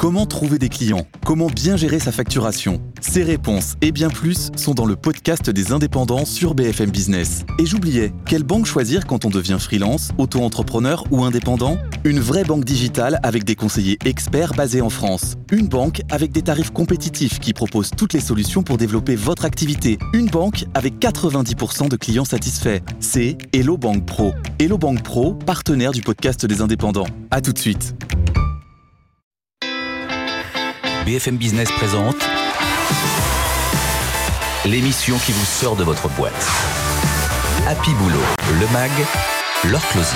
Comment trouver des clients ? Comment bien gérer sa facturation ? Ces réponses et bien plus sont dans le podcast des indépendants sur BFM Business. Et j'oubliais, quelle banque choisir quand on devient freelance, auto-entrepreneur ou indépendant ? Une vraie banque digitale avec des conseillers experts basés en France. Une banque avec des tarifs compétitifs qui propose toutes les solutions pour développer votre activité. Une banque avec 90% de clients satisfaits. C'est Hello Bank Pro. Hello Bank Pro, partenaire du podcast des indépendants. À tout de suite. BFM Business présente l'émission qui vous sort de votre boîte. Happy Boulot, le MAG, Laure Closier.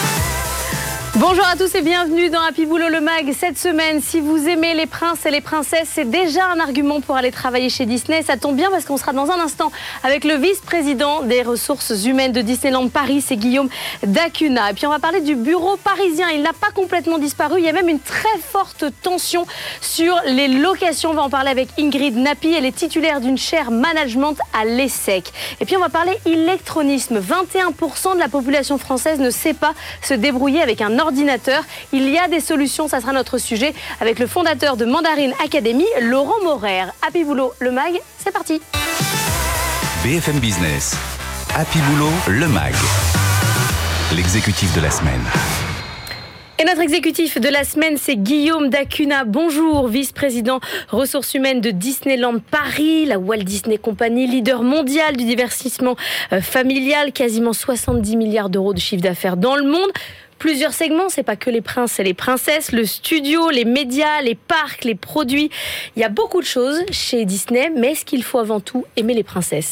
Bonjour à tous et bienvenue dans Happy Boulot le MAG. Cette semaine, si vous aimez les princes et les princesses, c'est déjà un argument pour aller travailler chez Disney. Ça tombe bien parce qu'on sera dans un instant avec le vice-président des ressources humaines de Disneyland Paris, c'est Guillaume Dacuna. Et puis on va parler du bureau parisien. Il n'a pas complètement disparu. Il y a même une très forte tension sur les locations. On va en parler avec Ingrid Napi. Elle est titulaire d'une chaire management à l'ESSEC. Et puis on va parler électronisme. 21% de la population française ne sait pas se débrouiller avec un ordinateur. Il y a des solutions, ça sera notre sujet avec le fondateur de Mandarin Academy, Laurent Maurer. Happy Boulot, le MAG, c'est parti. BFM Business, Happy Boulot, le MAG, l'exécutif de la semaine. Et notre exécutif de la semaine, c'est Guillaume Dacuna. Bonjour, vice-président ressources humaines de Disneyland Paris, la Walt Disney Company, leader mondial du divertissement familial, quasiment 70 milliards d'euros de chiffre d'affaires dans le monde. Plusieurs segments, c'est pas que les princes et les princesses, le studio, les médias, les parcs, les produits. Il y a beaucoup de choses chez Disney, mais est-ce qu'il faut avant tout aimer les princesses ?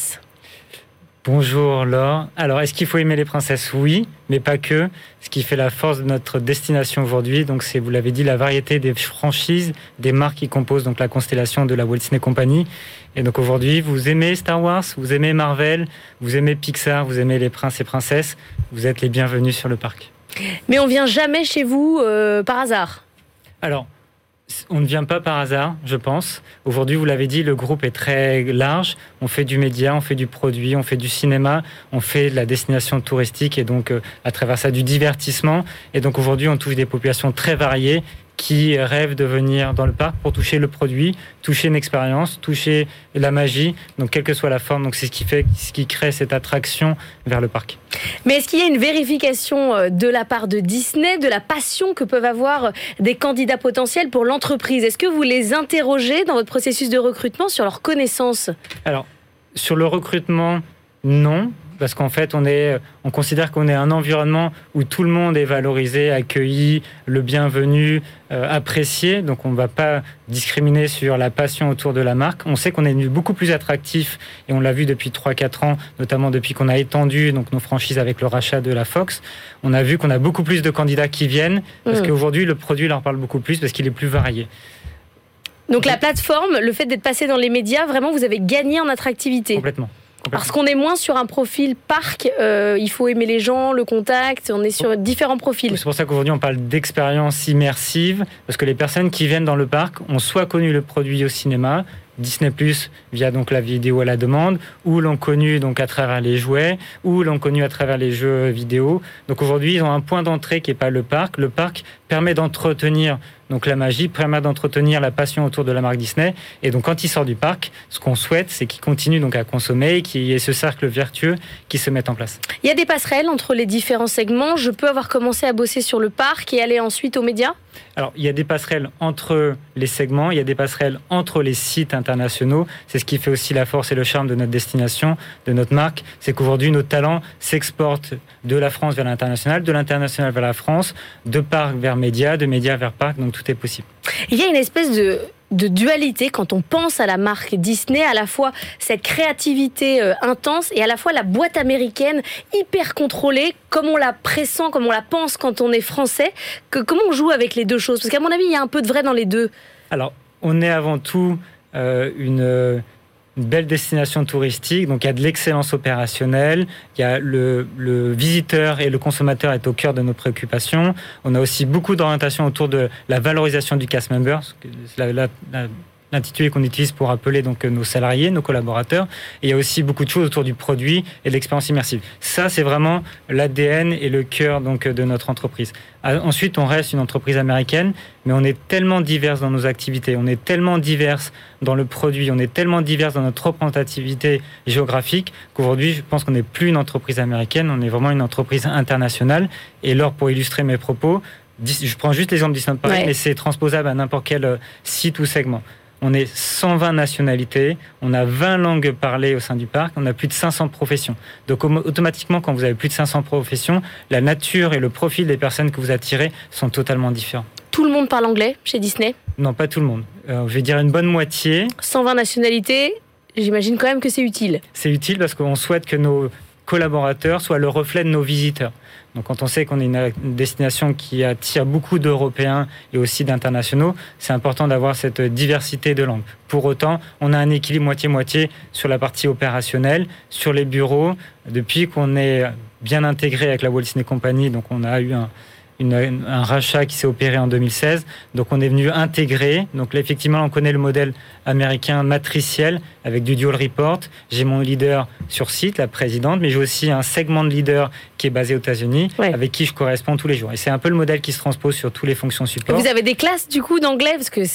Bonjour Laure. Alors, est-ce qu'il faut aimer les princesses ? Oui, mais pas que. Ce qui fait la force de notre destination aujourd'hui, donc c'est, vous l'avez dit, la variété des franchises, des marques qui composent donc la constellation de la Walt Disney Company. Et donc aujourd'hui, vous aimez Star Wars, vous aimez Marvel, vous aimez Pixar, vous aimez les princes et princesses, vous êtes les bienvenus sur le parc. Mais on vient jamais chez vous par hasard. Alors, on ne vient pas par hasard, je pense. Aujourd'hui, vous l'avez dit, le groupe est très large. On fait du média, on fait du produit, on fait du cinéma, on fait de la destination touristique et donc à travers ça du divertissement. Et donc aujourd'hui, on touche des populations très variées qui rêvent de venir dans le parc pour toucher le produit, toucher une expérience, toucher la magie, donc quelle que soit la forme. Donc c'est ce qui crée cette attraction vers le parc. Mais est-ce qu'il y a une vérification de la part de Disney, de la passion que peuvent avoir des candidats potentiels pour l'entreprise ? Est-ce que vous les interrogez dans votre processus de recrutement sur leurs connaissances ? Alors, sur le recrutement, non. Parce qu'en fait, on considère qu'on est un environnement où tout le monde est valorisé, accueilli, le bienvenu, apprécié. Donc, on ne va pas discriminer sur la passion autour de la marque. On sait qu'on est devenu beaucoup plus attractif, et on l'a vu depuis 3-4 ans, notamment depuis qu'on a étendu donc, nos franchises avec le rachat de la Fox. On a vu qu'on a beaucoup plus de candidats qui viennent, parce qu'aujourd'hui, le produit leur parle beaucoup plus, parce qu'il est plus varié. Donc, la plateforme, le fait d'être passé dans les médias, vraiment, vous avez gagné en attractivité. Complètement. Parce qu'on est moins sur un profil parc, il faut aimer les gens, le contact, on est sur différents profils. C'est pour ça qu'aujourd'hui on parle d'expérience immersive, parce que les personnes qui viennent dans le parc ont soit connu le produit au cinéma, Disney+, via donc la vidéo à la demande, ou l'ont connu donc à travers les jouets, ou l'ont connu à travers les jeux vidéo. Donc aujourd'hui, ils ont un point d'entrée qui n'est pas le parc. Le parc permet d'entretenir donc la magie, permet d'entretenir la passion autour de la marque Disney. Et donc quand ils sortent du parc, ce qu'on souhaite, c'est qu'ils continuent donc à consommer, qu'il y ait ce cercle vertueux qui se mette en place. Il y a des passerelles entre les différents segments. Je peux avoir commencé à bosser sur le parc et aller ensuite aux médias ? Alors, il y a des passerelles entre les segments, il y a des passerelles entre les sites internationaux. C'est ce qui fait aussi la force et le charme de notre destination, de notre marque. C'est qu'aujourd'hui, nos talents s'exportent de la France vers l'international, de l'international vers la France, de parc vers médias, de médias vers parc. Donc, tout est possible. Il y a une espèce de dualité quand on pense à la marque Disney, à la fois cette créativité intense et à la fois la boîte américaine hyper contrôlée, comme on la pressent, comme on la pense quand on est français. Comment on joue avec les deux choses ? Parce qu'à mon avis, il y a un peu de vrai dans les deux. Alors, on est avant tout une belle destination touristique, donc il y a de l'excellence opérationnelle, il y a le visiteur et le consommateur est au cœur de nos préoccupations. On a aussi beaucoup d'orientation autour de la valorisation du cast member. La l'intitulé qu'on utilise pour appeler donc nos salariés, nos collaborateurs. Et il y a aussi beaucoup de choses autour du produit et de l'expérience immersive. Ça, c'est vraiment l'ADN et le cœur donc de notre entreprise. Ensuite, on reste une entreprise américaine, mais on est tellement divers dans nos activités, on est tellement divers dans le produit, on est tellement divers dans notre représentativité géographique qu'aujourd'hui, je pense qu'on n'est plus une entreprise américaine, on est vraiment une entreprise internationale. Et Laure, pour illustrer mes propos, je prends juste l'exemple Disneyland Paris, mais c'est transposable à n'importe quel site ou segment. On est 120 nationalités, on a 20 langues parlées au sein du parc, on a plus de 500 professions. Donc automatiquement, quand vous avez plus de 500 professions, la nature et le profil des personnes que vous attirez sont totalement différents. Tout le monde parle anglais chez Disney ? Non, pas tout le monde. Je vais dire une bonne moitié. 120 nationalités, j'imagine quand même que c'est utile. C'est utile parce qu'on souhaite que nos collaborateurs soient le reflet de nos visiteurs. Donc quand on sait qu'on est une destination qui attire beaucoup d'Européens et aussi d'internationaux, c'est important d'avoir cette diversité de langues. Pour autant, on a un équilibre moitié-moitié sur la partie opérationnelle, sur les bureaux. Depuis qu'on est bien intégré avec la Walt Disney Company, donc on a eu un rachat qui s'est opéré en 2016. Donc on est venu intégrer. Donc là, effectivement, on connaît le modèle américain matriciel avec du dual report. J'ai mon leader sur site, la présidente, mais j'ai aussi un segment de leader qui est basé aux États-Unis, avec qui je corresponds tous les jours. Et c'est un peu le modèle qui se transpose sur toutes les fonctions support. Vous avez des classes du coup d'anglais parce que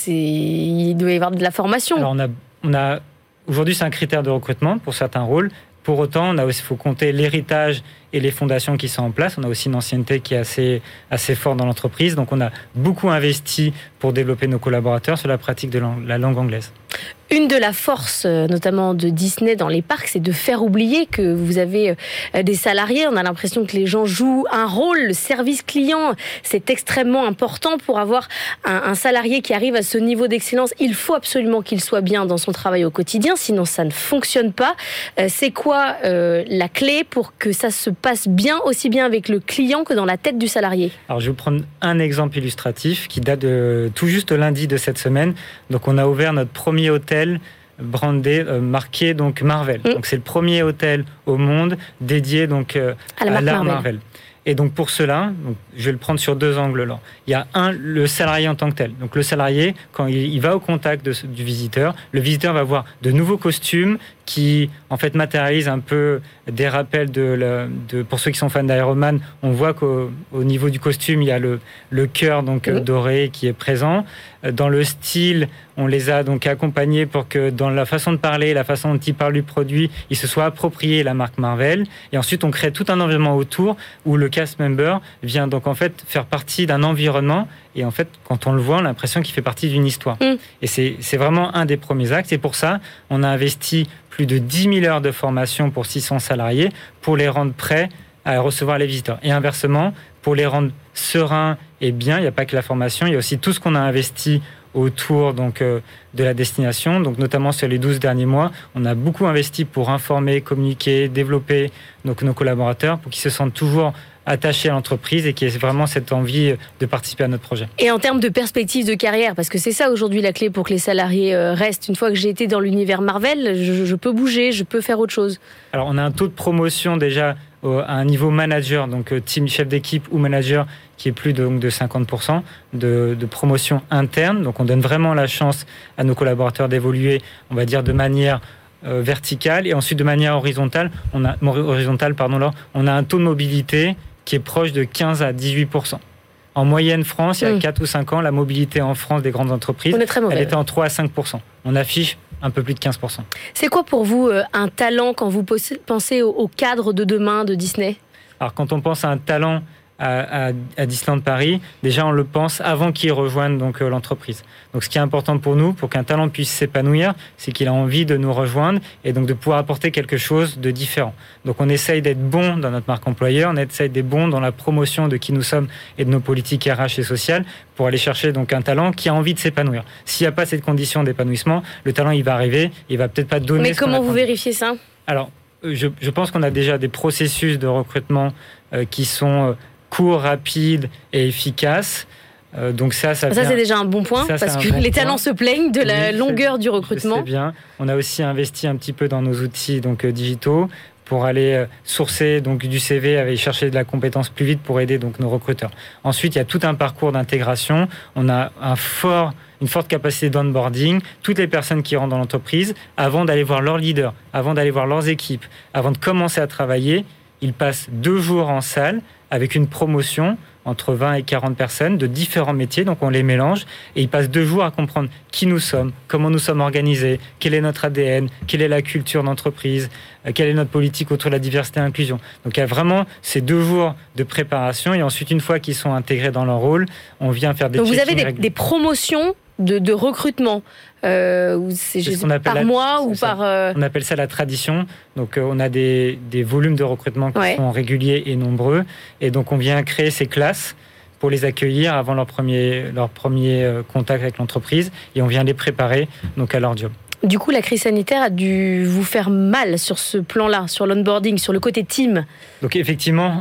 il doit y avoir de la formation. Alors on a aujourd'hui, c'est un critère de recrutement pour certains rôles. Pour autant, il faut compter l'héritage et les fondations qui sont en place. On a aussi une ancienneté qui est assez forte dans l'entreprise. Donc, on a beaucoup investi pour développer nos collaborateurs sur la pratique de la langue anglaise. Une de la forces, notamment de Disney dans les parcs, c'est de faire oublier que vous avez des salariés. On a l'impression que les gens jouent un rôle. Le service client, c'est extrêmement important pour avoir un salarié qui arrive à ce niveau d'excellence. Il faut absolument qu'il soit bien dans son travail au quotidien, sinon ça ne fonctionne pas. C'est quoi la clé pour que ça se passe bien, aussi bien avec le client que dans la tête du salarié ? Alors, je vais vous prendre un exemple illustratif qui date de tout juste lundi de cette semaine. Donc, on a ouvert notre premier hôtel brandé, marqué donc Marvel. Donc c'est le premier hôtel au monde dédié donc à l'art Marvel. Et donc pour cela, je vais le prendre sur deux angles là. Il y a le salarié en tant que tel. Donc le salarié, quand il va au contact du visiteur, le visiteur va voir de nouveaux costumes qui en fait matérialisent un peu des rappels pour ceux qui sont fans d'Iron Man. On voit qu'au niveau du costume, il y a le cœur donc doré qui est présent. Dans le style, on les a donc accompagnés pour que dans la façon de parler, la façon dont ils parlent du produit, ils se soient appropriés la marque Marvel. Et ensuite, on crée tout un environnement autour où le cast member vient donc en fait faire partie d'un environnement. Et en fait, quand on le voit, on a l'impression qu'il fait partie d'une histoire. Et c'est vraiment un des premiers actes. Et pour ça, on a investi plus de 10 000 heures de formation pour 600 salariés pour les rendre prêts à recevoir les visiteurs. Et inversement, pour les rendre sereins et bien, il n'y a pas que la formation, il y a aussi tout ce qu'on a investi autour donc, de la destination. Donc, notamment sur les 12 derniers mois, on a beaucoup investi pour informer, communiquer, développer donc, nos collaborateurs pour qu'ils se sentent toujours attachés à l'entreprise et qui ait vraiment cette envie de participer à notre projet. Et en termes de perspective de carrière, parce que c'est ça aujourd'hui la clé pour que les salariés restent. Une fois que j'ai été dans l'univers Marvel, je peux bouger, je peux faire autre chose. Alors on a un taux de promotion déjà à un niveau manager, donc team chef d'équipe ou manager, qui est plus de 50% de promotion interne. Donc on donne vraiment la chance à nos collaborateurs d'évoluer, on va dire, de manière verticale et ensuite de manière horizontale. On a un taux de mobilité qui est proche de 15 à 18%. En moyenne France, il y a 4 ou 5 ans, la mobilité en France des grandes entreprises, elle était en 3 à 5%. On affiche un peu plus de 15%. C'est quoi pour vous un talent quand vous pensez au cadre de demain de Disney ? Alors quand on pense à un talent à Disneyland Paris, déjà on le pense avant qu'il rejoigne donc l'entreprise. Donc ce qui est important pour nous, pour qu'un talent puisse s'épanouir, c'est qu'il a envie de nous rejoindre et donc de pouvoir apporter quelque chose de différent. Donc on essaye d'être bon dans notre marque employeur, on essaye d'être bon dans la promotion de qui nous sommes et de nos politiques RH et sociales pour aller chercher donc un talent qui a envie de s'épanouir. S'il n'y a pas cette condition d'épanouissement, le talent il va arriver, il va peut-être pas donner. Mais comment vous vérifiez ça ? Alors je pense qu'on a déjà des processus de recrutement qui sont court, rapide et efficace. Donc ça c'est déjà un bon point, parce que les talents se plaignent de la longueur du recrutement. C'est bien. On a aussi investi un petit peu dans nos outils donc digitaux pour aller sourcer donc du CV, aller chercher de la compétence plus vite pour aider donc nos recruteurs. Ensuite, il y a tout un parcours d'intégration. On a une forte capacité d'onboarding. Toutes les personnes qui rentrent dans l'entreprise, avant d'aller voir leurs leaders, avant d'aller voir leurs équipes, avant de commencer à travailler, ils passent 2 jours en salle avec une promotion entre 20 et 40 personnes de différents métiers, donc on les mélange, et ils passent 2 jours à comprendre qui nous sommes, comment nous sommes organisés, quel est notre ADN, quelle est la culture d'entreprise, quelle est notre politique autour de la diversité et l'inclusion. Donc il y a vraiment ces 2 jours de préparation, et ensuite, une fois qu'ils sont intégrés dans leur rôle, on vient faire des check-ins. Donc vous avez des promotions de recrutement c'est juste par mois ou par... On appelle ça la tradition. Donc on a des volumes de recrutement qui sont réguliers et nombreux. Et donc on vient créer ces classes pour les accueillir avant leur premier contact avec l'entreprise. Et on vient les préparer donc à leur job. Du coup, la crise sanitaire a dû vous faire mal sur ce plan-là, sur l'onboarding, sur le côté team. Donc effectivement,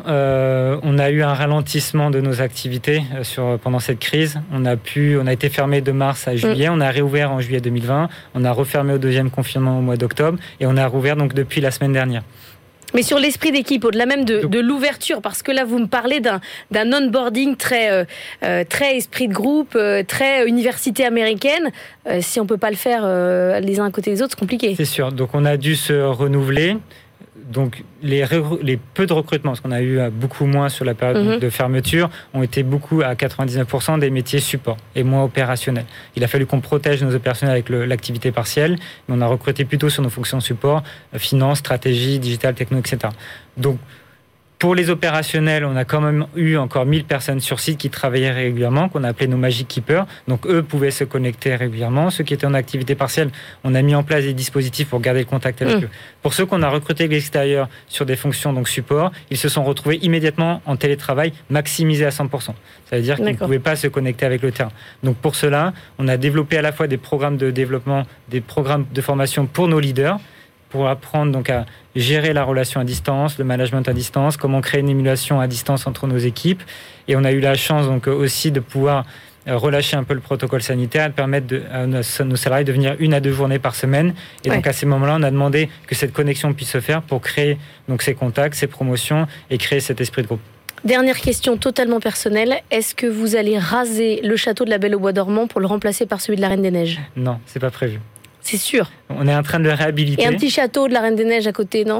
on a eu un ralentissement de nos activités pendant cette crise. On a été fermé de mars à juillet, on a réouvert en juillet 2020, on a refermé au 2e confinement au mois d'octobre et on a rouvert donc depuis la semaine dernière. Mais sur l'esprit d'équipe, au-delà même de l'ouverture, parce que là, vous me parlez d'un onboarding très esprit de groupe, très université américaine. Si on ne peut pas le faire les uns à côté des autres, c'est compliqué. C'est sûr. Donc, on a dû se renouveler. Donc, les peu de recrutements, parce qu'on a eu beaucoup moins sur la période de fermeture, ont été beaucoup à 99% des métiers support et moins opérationnels. Il a fallu qu'on protège nos opérationnels avec l'activité partielle, mais on a recruté plutôt sur nos fonctions support, finance, stratégie, digital, techno, etc. Donc, pour les opérationnels, on a quand même eu encore 1000 personnes sur site qui travaillaient régulièrement, qu'on a appelé nos Magic Keepers. Donc, eux pouvaient se connecter régulièrement. Ceux qui étaient en activité partielle, on a mis en place des dispositifs pour garder le contact avec eux. Pour ceux qu'on a recrutés de l'extérieur sur des fonctions donc support, ils se sont retrouvés immédiatement en télétravail maximisé à 100%. Ça veut dire qu'ils ne pouvaient pas se connecter avec le terrain. Donc, pour cela, on a développé à la fois des programmes de développement, des programmes de formation pour nos leaders, pour apprendre donc à gérer la relation à distance, le management à distance, comment créer une émulation à distance entre nos équipes. Et on a eu la chance donc aussi de pouvoir relâcher un peu le protocole sanitaire et permettre à nos salariés de venir 1 à 2 journées par semaine. Et donc à ces moments-là, on a demandé que cette connexion puisse se faire pour créer donc ces contacts, ces promotions et créer cet esprit de groupe. Dernière question totalement personnelle. Est-ce que vous allez raser le château de la Belle au Bois dormant pour le remplacer par celui de la Reine des Neiges ? Non, c'est pas prévu. C'est sûr. On est en train de le réhabiliter. Et un petit château de la Reine des Neiges à côté, non ?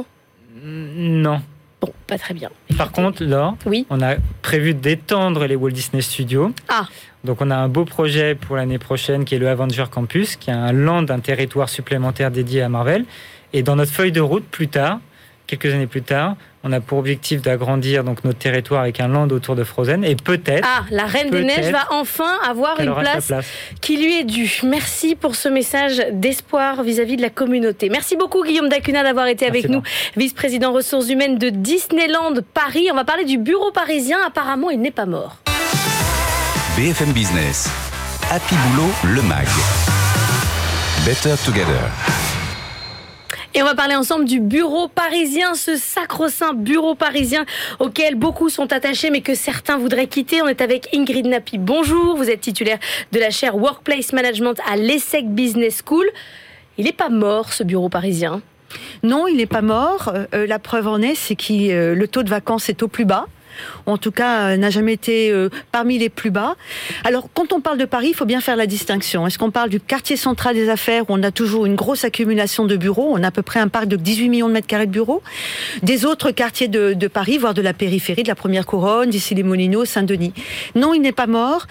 Non. Bon, pas très bien. Par contre, Laure, on a prévu d'étendre les Walt Disney Studios. Ah. Donc on a un beau projet pour l'année prochaine qui est le Avenger Campus, qui est un land, un territoire supplémentaire dédié à Marvel. Et dans notre feuille de route, plus tard, quelques années plus tard, on a pour objectif d'agrandir donc notre territoire avec un land autour de Frozen et peut-être... Ah, la Reine des Neiges va enfin avoir une place qui lui est due. Merci pour ce message d'espoir vis-à-vis de la communauté. Merci beaucoup Guillaume Dacuna d'avoir été avec nous, vice-président ressources humaines de Disneyland Paris. On va parler du bureau parisien. Apparemment, il n'est pas mort. BFM Business, Happy Boulot, le MAG. Better Together. Et on va parler ensemble du bureau parisien, ce sacro-saint bureau parisien auquel beaucoup sont attachés mais que certains voudraient quitter. On est avec Ingrid Napi. Bonjour, vous êtes titulaire de la chaire Workplace Management à l'ESSEC Business School. Il n'est pas mort ce bureau parisien ? Non, il n'est pas mort. La preuve en est, c'est que le taux de vacances est au plus bas. En tout cas, n'a jamais été parmi les plus bas. Alors, quand on parle de Paris, il faut bien faire la distinction. Est-ce qu'on parle du quartier central des affaires où on a toujours une grosse accumulation de bureaux ? On a à peu près un parc de 18 millions de mètres carrés de bureaux. Des autres quartiers de Paris, voire de la périphérie, de la Première Couronne, d'ici les Moulineaux, Saint-Denis. Non, il n'est pas mort.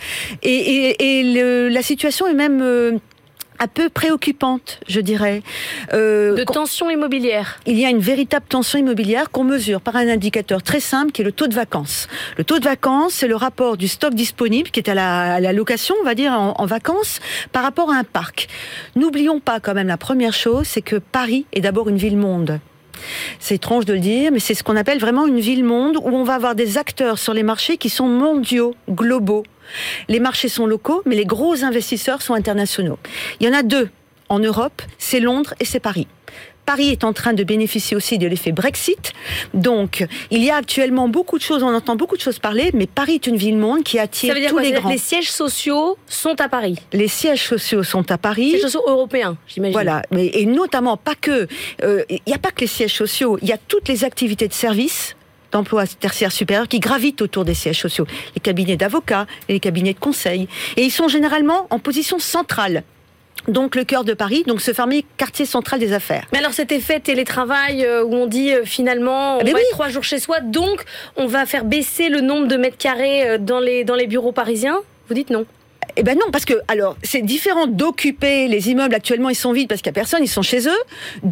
Et la situation est même... un peu préoccupante, je dirais. De tension immobilière. Il y a une véritable tension immobilière qu'on mesure par un indicateur très simple qui est le taux de vacances. Le taux de vacances, c'est le rapport du stock disponible qui est à la location, on va dire, en vacances, par rapport à un parc. N'oublions pas quand même la première chose, c'est que Paris est d'abord une ville-monde. C'est étrange de le dire, mais c'est ce qu'on appelle vraiment une ville-monde où on va avoir des acteurs sur les marchés qui sont mondiaux, globaux. Les marchés sont locaux, mais les gros investisseurs sont internationaux. Il y en a 2 en Europe, c'est Londres et c'est Paris. Paris est en train de bénéficier aussi de l'effet Brexit. Donc, il y a actuellement beaucoup de choses, on entend beaucoup de choses parler, mais Paris est une ville-monde qui attire tous les grands. Les sièges sociaux sont à Paris. Les sièges sociaux sont à Paris. Les sièges sociaux européens, j'imagine. Voilà, et notamment pas que. Il n'y a pas que les sièges sociaux, il y a toutes les activités de service d'emploi tertiaire supérieur qui gravitent autour des sièges sociaux. Les cabinets d'avocats, les cabinets de conseil. Et ils sont généralement en position centrale. Donc le cœur de Paris, donc ce fameux quartier central des affaires. Mais alors cet effet télétravail où on dit finalement on va être 3 jours chez soi, donc on va faire baisser le nombre de mètres carrés dans les bureaux parisiens, vous dites non? Eh ben non, parce que alors c'est différent d'occuper les immeubles actuellement, ils sont vides parce qu'il n'y a personne, ils sont chez eux,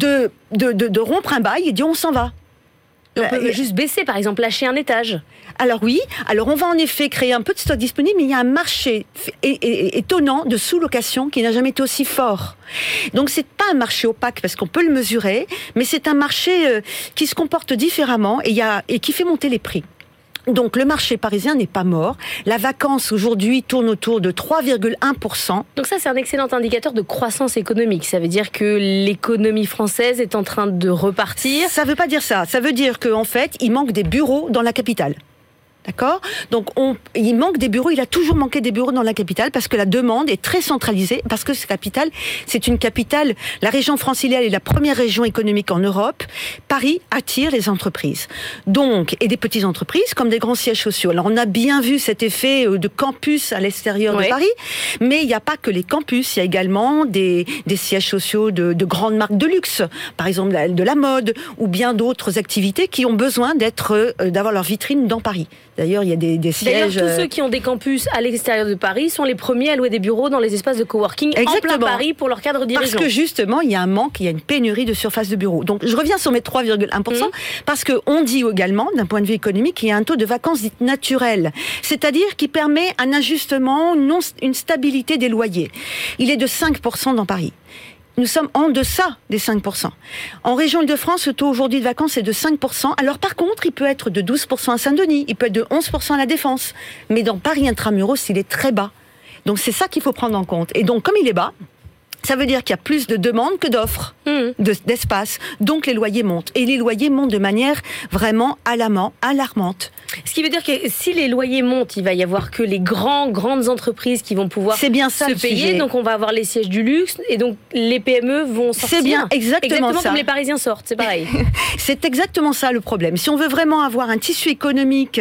de rompre un bail et dire on s'en va. On peut juste baisser, par exemple, lâcher un étage. Alors oui, alors on va en effet créer un peu de stock disponible, mais il y a un marché étonnant de sous-location qui n'a jamais été aussi fort. Donc c'est pas un marché opaque parce qu'on peut le mesurer, mais c'est un marché qui se comporte différemment et qui fait monter les prix. Donc le marché parisien n'est pas mort. La vacance aujourd'hui tourne autour de 3,1%. Donc ça, c'est un excellent indicateur de croissance économique. Ça veut dire que l'économie française est en train de repartir. Ça veut pas dire ça. Ça veut dire qu'en fait, il manque des bureaux dans la capitale. D'accord ? Donc, il manque des bureaux, il a toujours manqué des bureaux dans la capitale parce que la demande est très centralisée, parce que cette capitale, c'est une capitale, la région francilienne est la première région économique en Europe. Paris attire les entreprises. Donc, et des petites entreprises comme des grands sièges sociaux. Alors, on a bien vu cet effet de campus à l'extérieur de Paris, mais il n'y a pas que les campus, il y a également des sièges sociaux de grandes marques de luxe, par exemple de la mode, ou bien d'autres activités qui ont besoin d'avoir leur vitrine dans Paris. D'ailleurs, il y a des sièges... D'ailleurs, tous ceux qui ont des campus à l'extérieur de Paris sont les premiers à louer des bureaux dans les espaces de coworking en plein Paris pour leur cadre dirigeant. Parce que justement, il y a un manque, il y a une pénurie de surface de bureaux. Donc, je reviens sur mes 3,1%, parce qu'on dit également, d'un point de vue économique, qu'il y a un taux de vacances dites naturelles, c'est-à-dire qui permet un ajustement, une stabilité des loyers. Il est de 5% dans Paris. Nous sommes en deçà des 5%. En région Île-de-France, le taux aujourd'hui de vacances est de 5%. Alors par contre, il peut être de 12% à Saint-Denis, il peut être de 11% à La Défense. Mais dans Paris intramuros, il est très bas. Donc c'est ça qu'il faut prendre en compte. Et donc comme il est bas, ça veut dire qu'il y a plus de demandes que d'offres d'espace. Donc les loyers montent. Et les loyers montent de manière vraiment alarmante. Ce qui veut dire que si les loyers montent, il va y avoir que les grandes entreprises qui vont pouvoir se payer. Donc on va avoir les sièges du luxe et donc les PME vont sortir. C'est bien, exactement ça. Comme les Parisiens sortent, c'est pareil. C'est exactement ça le problème. Si on veut vraiment avoir un tissu économique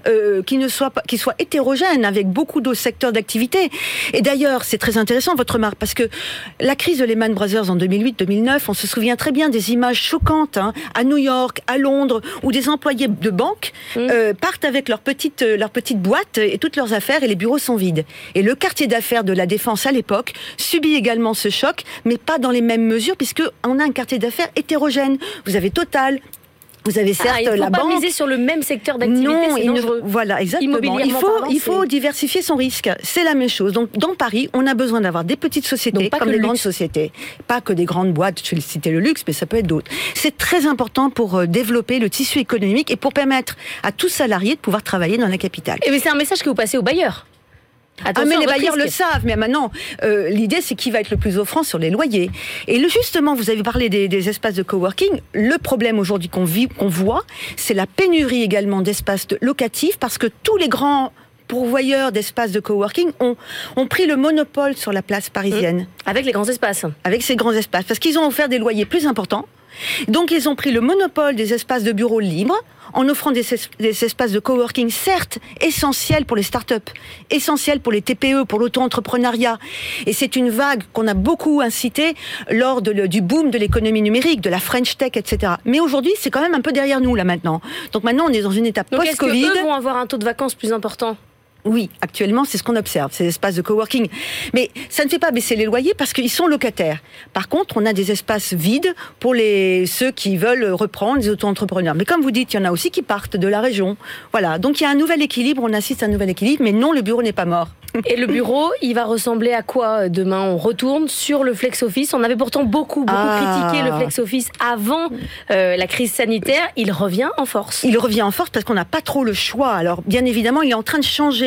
qui soit hétérogène avec beaucoup d'autres secteurs d'activité. Et d'ailleurs, c'est très intéressant votre remarque parce que la crise de Lehman Brothers en 2008-2009, on se souvient très bien des images choquantes à New York, à Londres, où des employés de banque partent avec leur petite boîte et toutes leurs affaires et les bureaux sont vides. Et le quartier d'affaires de La Défense à l'époque subit également ce choc, mais pas dans les mêmes mesures puisqu'on a un quartier d'affaires hétérogène. Vous avez Total, vous avez certes la banque. Il ne faut pas miser sur le même secteur d'activité, c'est dangereux. Voilà, exactement. Il faut diversifier son risque. C'est la même chose. Donc, dans Paris, on a besoin d'avoir des petites sociétés comme des grandes sociétés. Pas que des grandes boîtes, je vais citer le luxe, mais ça peut être d'autres. C'est très important pour développer le tissu économique et pour permettre à tous salariés de pouvoir travailler dans la capitale. Et mais c'est un message que vous passez aux bailleurs. Mais les bailleurs le savent, mais maintenant, l'idée c'est qui va être le plus offrant sur les loyers. Et justement, vous avez parlé des espaces de coworking. Le problème aujourd'hui qu'on voit, c'est la pénurie également d'espaces locatifs, parce que tous les grands pourvoyeurs d'espaces de coworking ont pris le monopole sur la place parisienne. Avec les grands espaces. Avec ces grands espaces, parce qu'ils ont offert des loyers plus importants. Donc ils ont pris le monopole des espaces de bureaux libres, en offrant des espaces de coworking, certes, essentiels pour les startups, essentiels pour les TPE, pour l'auto-entrepreneuriat. Et c'est une vague qu'on a beaucoup incitée lors du boom de l'économie numérique, de la French Tech, etc. Mais aujourd'hui, c'est quand même un peu derrière nous, là, maintenant. Donc maintenant, on est dans une étape post-Covid. Est-ce qu'eux vont avoir un taux de vacances plus important ? Oui, actuellement, c'est ce qu'on observe, ces espaces de coworking. Mais ça ne fait pas baisser les loyers parce qu'ils sont locataires. Par contre, on a des espaces vides pour ceux qui veulent reprendre, les auto-entrepreneurs. Mais comme vous dites, il y en a aussi qui partent de la région. Voilà, donc il y a un nouvel équilibre, on assiste à un nouvel équilibre, mais non, le bureau n'est pas mort. Et le bureau, il va ressembler à quoi demain ? On retourne sur le flex office. On avait pourtant beaucoup critiqué le flex office avant la crise sanitaire. Il revient en force. Il revient en force parce qu'on n'a pas trop le choix. Alors, bien évidemment, il est en train de changer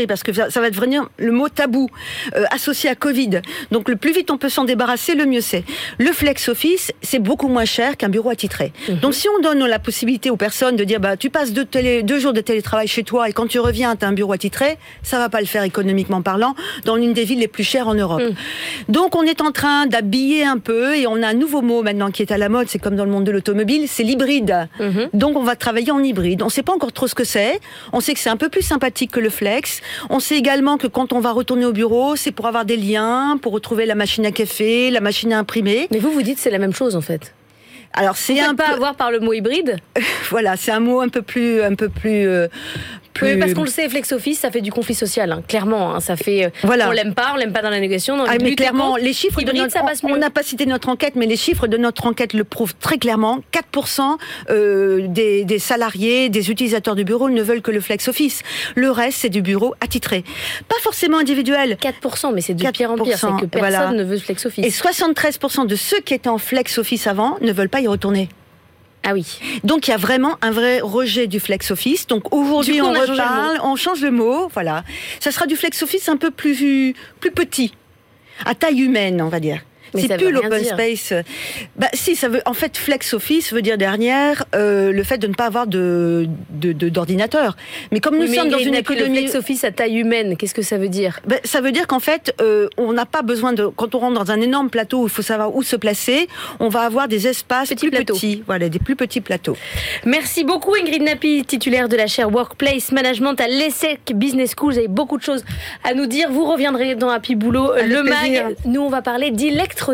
attitré, parce que ça va devenir le mot tabou, associé à Covid. Donc le plus vite on peut s'en débarrasser, le mieux c'est. Le flex office, c'est beaucoup moins cher qu'un bureau attitré. Donc si on donne la possibilité aux personnes de dire, tu passes 2 jours de télétravail chez toi et quand tu reviens, tu as un bureau attitré, ça va pas le faire économiquement parlant dans l'une des villes les plus chères en Europe. Donc on est en train d'habiller un peu et on a un nouveau mot maintenant qui est à la mode, c'est comme dans le monde de l'automobile, c'est l'hybride. Donc on va travailler en hybride. On sait pas encore trop ce que c'est. On sait que c'est un peu plus sympathique que le flex. On sait également que quand on va retourner au bureau, c'est pour avoir des liens, pour retrouver la machine à café, la machine à imprimer. Mais vous dites c'est la même chose en fait. Alors c'est un peu à voir par le mot hybride. Voilà, c'est un mot un peu plus. Oui, parce qu'on le sait, flex office, ça fait du conflit social, hein, clairement. Hein, ça fait. Voilà. On l'aime pas dans la négociation. Dans mais clairement, les chiffres hybride, de notre, ça passe mieux. On n'a pas cité notre enquête, mais les chiffres de notre enquête le prouvent très clairement. 4% des salariés, des utilisateurs du bureau ne veulent que le flex office. Le reste, c'est du bureau attitré, pas forcément individuel. 4%, mais c'est de pire en pire. C'est que personne ne veut flex office. Et 73% de ceux qui étaient en flex office avant ne veulent pas y retourner. Ah oui. Donc il y a vraiment un vrai rejet du flex office. Donc aujourd'hui on reparle, on change le mot, voilà. Ça sera du flex office un peu plus petit, à taille humaine, on va dire. Mais c'est plus l'open space. Si, ça veut. En fait, flex office veut dire derrière le fait de ne pas avoir d'ordinateur. Mais comme nous sommes dans une économie, le flex office à taille humaine, qu'est-ce que ça veut dire ? Ça veut dire qu'en fait, on n'a pas besoin de. Quand on rentre dans un énorme plateau où il faut savoir où se placer, on va avoir des espaces plus petits. Voilà, des plus petits plateaux. Merci beaucoup Ingrid Nappi, titulaire de la chaire Workplace Management à l'ESSEC Business School. Vous avez beaucoup de choses à nous dire. Vous reviendrez dans Happy Boulot, le MAG. Nous, on va parler d'électronisme.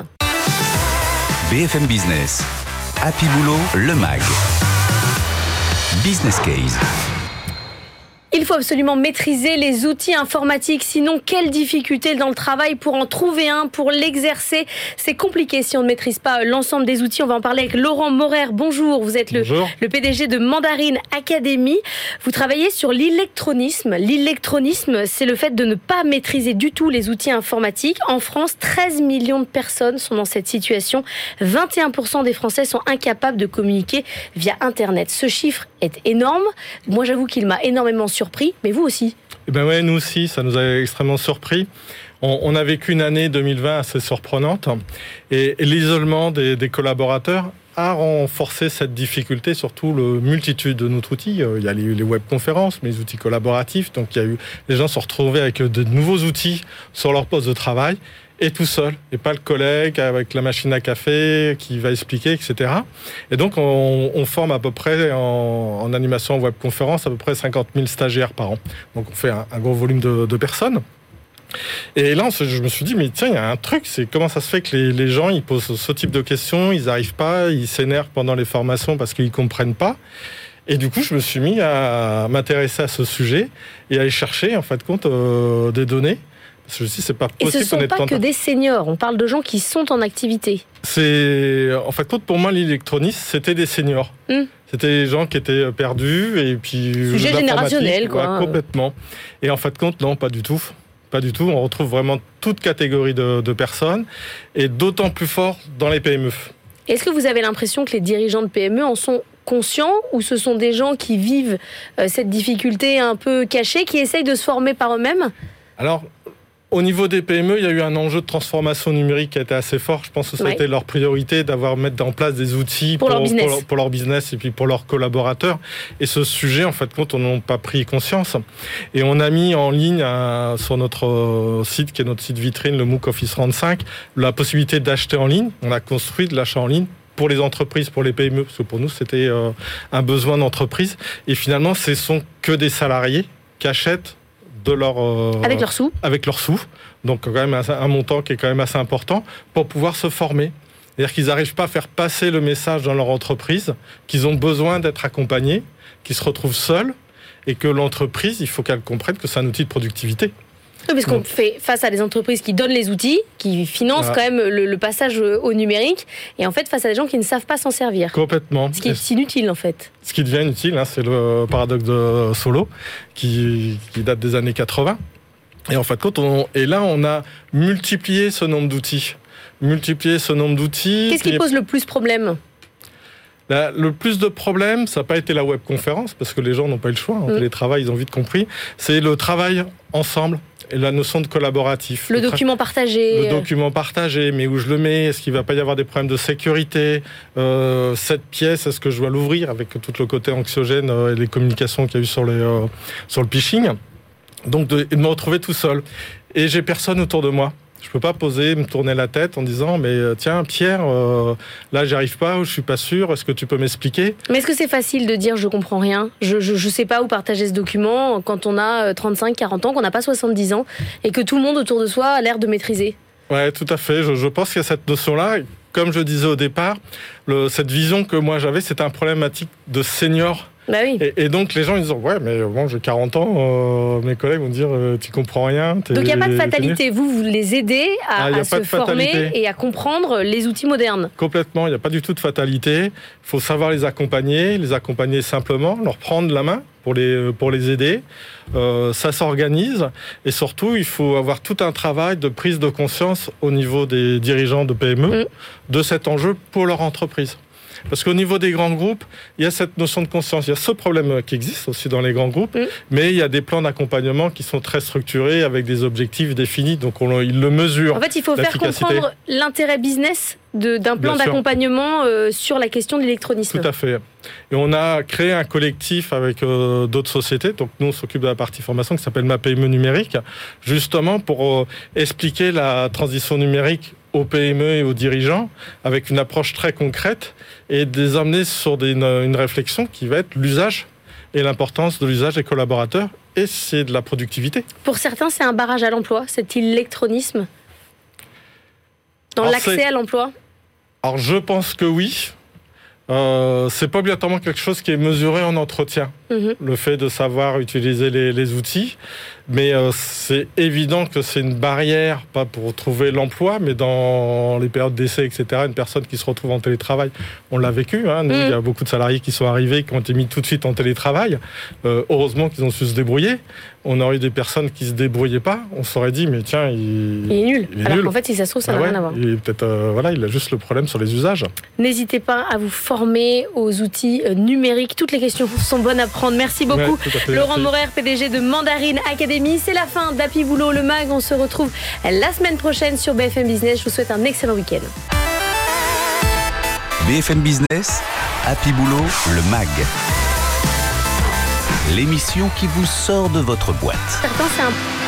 BFM Business, Happy Boulot, le MAG. Business Case. Il faut absolument maîtriser les outils informatiques, sinon quelle difficulté dans le travail pour en trouver un, pour l'exercer. C'est compliqué si on ne maîtrise pas l'ensemble des outils. On va en parler avec Laurent Maurer. Bonjour, vous êtes le PDG de Mandarine Academy. Vous travaillez sur l'électronisme. L'électronisme, c'est le fait de ne pas maîtriser du tout les outils informatiques. En France, 13 millions de personnes sont dans cette situation. 21% des Français sont incapables de communiquer via Internet. Ce chiffre est énorme. Moi, j'avoue qu'il m'a énormément surpris, mais vous aussi. Eh ben ouais, nous aussi, ça nous a extrêmement surpris. On a vécu une année 2020 assez surprenante et l'isolement des collaborateurs a renforcé cette difficulté, surtout la multitude de notre outil. Il y a les webconférences, mais les outils collaboratifs. Donc, les gens se sont retrouvés avec de nouveaux outils sur leur poste de travail et tout seul, et pas le collègue avec la machine à café qui va expliquer, etc. Et donc, on forme à peu près en animation en webconférence à peu près 50 000 stagiaires par an. Donc, on fait un gros volume de personnes. Et là, je me suis dit, mais tiens, il y a un truc, c'est comment ça se fait que les gens, ils posent ce type de questions, ils n'arrivent pas, ils s'énervent pendant les formations parce qu'ils ne comprennent pas. Et du coup, je me suis mis à m'intéresser à ce sujet et à aller chercher, en fait, compte des données. Parce que je me suis dit, c'est pas possible. Et ce ne sont pas que des seniors, on parle de gens qui sont en activité. En fait, pour moi, l'électronisme, c'était des seniors. C'était des gens qui étaient perdus et puis... Sujet générationnel, quoi. Ouais, complètement. Et en fait, non, pas du tout. Pas du tout. On retrouve vraiment toute catégorie de personnes et d'autant plus fort dans les PME. Est-ce que vous avez l'impression que les dirigeants de PME en sont conscients ou ce sont des gens qui vivent cette difficulté un peu cachée, qui essayent de se former par eux-mêmes ? Alors, au niveau des PME, il y a eu un enjeu de transformation numérique qui a été assez fort. Je pense que ça a été leur priorité mettre en place des outils pour leur business et puis pour leurs collaborateurs. Et ce sujet, en fait, on n'a pas pris conscience. Et on a mis en ligne sur notre site, qui est notre site vitrine, le MOOC Office 35, la possibilité d'acheter en ligne. On a construit de l'achat en ligne pour les entreprises, pour les PME, parce que pour nous, c'était un besoin d'entreprise. Et finalement, ce sont que des salariés qui achètent avec leurs sous, donc quand même un montant qui est quand même assez important pour pouvoir se former. C'est-à-dire qu'ils n'arrivent pas à faire passer le message dans leur entreprise, qu'ils ont besoin d'être accompagnés, qu'ils se retrouvent seuls et que l'entreprise, il faut qu'elle comprenne que c'est un outil de productivité. Oui, parce qu'on fait face à des entreprises qui donnent les outils, qui financent quand même le passage au numérique, et en fait face à des gens qui ne savent pas s'en servir. Complètement. Ce qui est inutile en fait. Ce qui devient inutile, c'est le paradoxe de Solow, qui date des années 80. Et en fait, là, on a multiplié ce nombre d'outils. Qu'est-ce qui pose le plus problème ? Le plus de problèmes, ça n'a pas été la webconférence, parce que les gens n'ont pas eu le choix. En télétravail, ils ont vite compris. C'est le travail ensemble. Et la notion de collaboratif. Le document partagé. Le document partagé, mais où je le mets? Est-ce qu'il ne va pas y avoir des problèmes de sécurité? Cette pièce, est-ce que je dois l'ouvrir avec tout le côté anxiogène et les communications qu'il y a eu sur le phishing? Donc, de me retrouver tout seul. Et j'ai personne autour de moi. Je ne peux pas me tourner la tête en disant mais tiens Pierre, là j'y arrive pas ou je suis pas sûr, est-ce que tu peux m'expliquer? Mais est-ce que c'est facile de dire je comprends rien, je sais pas où partager ce document quand on a 35, 40 ans, qu'on n'a pas 70 ans et que tout le monde autour de soi a l'air de maîtriser? Ouais, tout à fait. Je pense qu'il y a cette notion-là. Comme je disais au départ, cette vision que moi j'avais, c'était un problématique de senior. Bah oui. Et donc les gens ils disent ouais mais bon j'ai 40 ans, mes collègues vont dire tu comprends rien. Donc il n'y a pas de fatalité, vous les aidez à se former et à comprendre les outils modernes. Complètement, il n'y a pas du tout de fatalité, il faut savoir les accompagner simplement, leur prendre la main pour les aider, ça s'organise et surtout il faut avoir tout un travail de prise de conscience au niveau des dirigeants de PME de cet enjeu pour leur entreprise. Parce qu'au niveau des grands groupes, il y a cette notion de conscience. Il y a ce problème qui existe aussi dans les grands groupes, mais il y a des plans d'accompagnement qui sont très structurés avec des objectifs définis, donc ils le mesurent. En fait, il faut faire comprendre l'intérêt business d'un plan d'accompagnement sur la question de l'électronisme. Tout à fait. Et on a créé un collectif avec d'autres sociétés. Donc nous, on s'occupe de la partie formation qui s'appelle Ma PME numérique, justement pour expliquer la transition numérique aux PME et aux dirigeants avec une approche très concrète et de les amener sur une réflexion qui va être l'usage et l'importance de l'usage des collaborateurs et c'est de la productivité. Pour certains, c'est un barrage à l'emploi, cet électronisme dans l'accès à l'emploi? Alors je pense que oui. C'est pas obligatoirement quelque chose qui est mesuré en entretien, le fait de savoir utiliser les outils, mais c'est évident que c'est une barrière, pas pour trouver l'emploi, mais dans les périodes d'essai, etc., une personne qui se retrouve en télétravail, on l'a vécu, hein, nous, il y a beaucoup de salariés qui sont arrivés, qui ont été mis tout de suite en télétravail, heureusement qu'ils ont su se débrouiller. On aurait eu des personnes qui se débrouillaient pas, on s'aurait dit mais tiens il est nul. Alors qu'en fait si ça se trouve ça n'a rien à voir. Et peut-être il a juste le problème sur les usages. N'hésitez pas à vous former aux outils numériques. Toutes les questions sont bonnes à prendre. Merci beaucoup Laurent Maurer, PDG de Mandarine Academy. C'est la fin d'Happy Boulot le Mag. On se retrouve la semaine prochaine sur BFM Business. Je vous souhaite un excellent week-end. BFM Business, Happy Boulot le Mag. L'émission qui vous sort de votre boîte. Certains, c'est un